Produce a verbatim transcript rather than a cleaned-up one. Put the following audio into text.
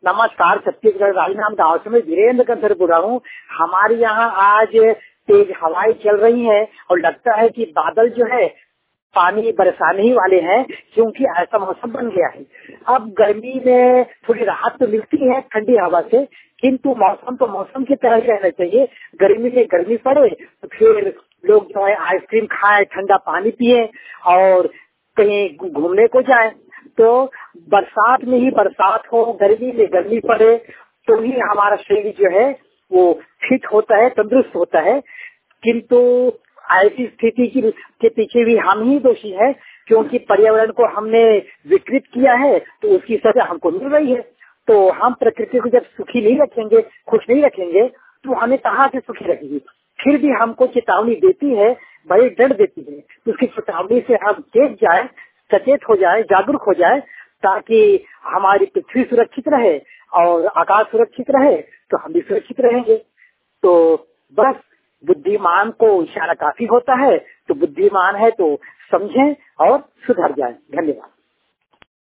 नमस्कार, छत्तीसगढ़ राजनाम गाँव से मैं वीरेंद्र कंसर बोल रहा हूँ। हमारे यहाँ आज तेज हवाएं चल रही है और लगता है कि बादल जो है पानी बरसाने ही वाले हैं, क्योंकि ऐसा मौसम बन गया है। अब गर्मी में थोड़ी राहत तो मिलती है ठंडी हवा से, किंतु मौसम तो मौसम की तरह ही रहना चाहिए। गर्मी में गर्मी पड़े तो फिर लोग जो है आइसक्रीम खाए, ठंडा पानी पिए और कहीं घूमने को जाए। तो बरसात में ही बरसात हो, गर्मी में गर्मी पड़े तो ही हमारा शरीर जो है वो फिट होता है, तंदुरुस्त होता है। किंतु ऐसी स्थिति की के पीछे भी हम ही दोषी है, क्योंकि पर्यावरण को हमने विकृत किया है तो उसकी सजा हमको मिल रही है। तो हम प्रकृति को जब सुखी नहीं रखेंगे, खुश नहीं रखेंगे, तो हमें कहाँ से सुखी रखेगी। फिर भी हमको चेतावनी देती है, बड़ी डर देती है। तो उसकी चेतावनी से हम देख जाए, सचेत हो जाए, जागरूक हो जाए, ताकि हमारी पृथ्वी सुरक्षित रहे और आकाश सुरक्षित रहे, तो हम भी सुरक्षित रहेंगे। तो बस बुद्धिमान को इशारा काफी होता है, तो बुद्धिमान है तो समझें और सुधर जाएं। धन्यवाद।